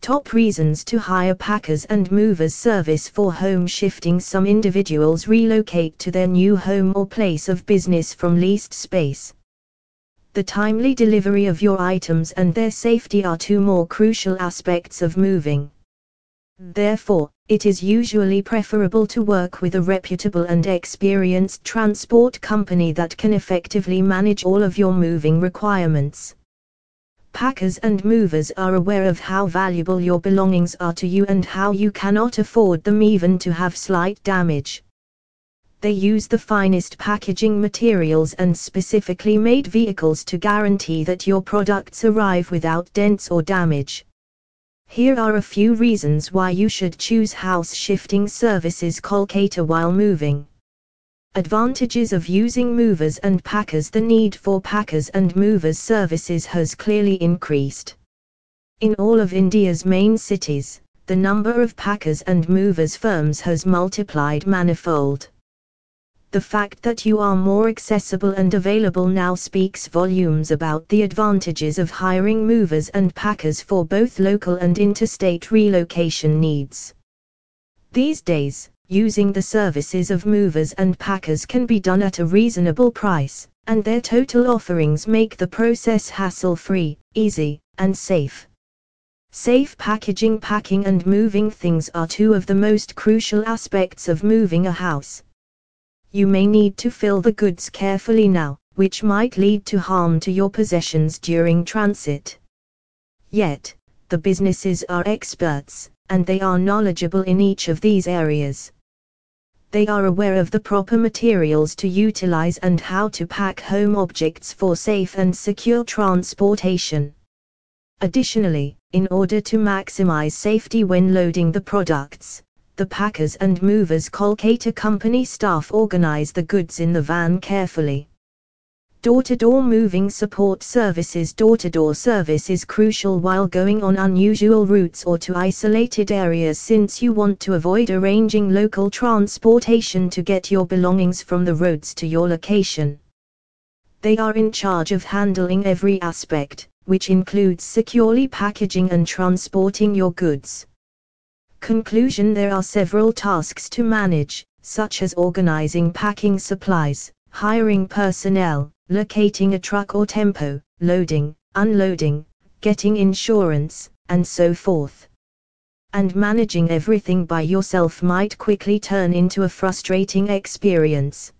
Top reasons to hire packers and movers service for home shifting. Some individuals relocate to their new home or place of business from leased space. The timely delivery of your items and their safety are two more crucial aspects of moving. Therefore, it is usually preferable to work with a reputable and experienced transport company that can effectively manage all of your moving requirements. Packers and movers are aware of how valuable your belongings are to you and how you cannot afford them even to have slight damage. They use the finest packaging materials and specifically made vehicles to guarantee that your products arrive without dents or damage. Here are a few reasons why you should choose House Shifting Services Kolkata while moving. Advantages of using movers and packers. The need for packers and movers services has clearly increased. In all of India's main cities, the number of packers and movers firms has multiplied manifold. The fact that you are more accessible and available now speaks volumes about the advantages of hiring movers and packers for both local and interstate relocation needs. These days, using the services of movers and packers can be done at a reasonable price, and their total offerings make the process hassle-free, easy, and safe. Safe packaging. Packing and moving things are two of the most crucial aspects of moving a house. You may need to fill the goods carefully now, which might lead to harm to your possessions during transit. Yet, the businesses are experts, and they are knowledgeable in each of these areas. They are aware of the proper materials to utilize and how to pack home objects for safe and secure transportation. Additionally, in order to maximize safety when loading the products, the Packers and Movers Kolkata company staff organize the goods in the van carefully. Door-to-door moving support services. Door-to-door service is crucial while going on unusual routes or to isolated areas, since you want to avoid arranging local transportation to get your belongings from the roads to your location. They are in charge of handling every aspect, which includes securely packaging and transporting your goods. Conclusion: there are several tasks to manage, such as organizing packing supplies, hiring personnel, locating a truck or tempo, loading, unloading, getting insurance, and so forth. And managing everything by yourself might quickly turn into a frustrating experience.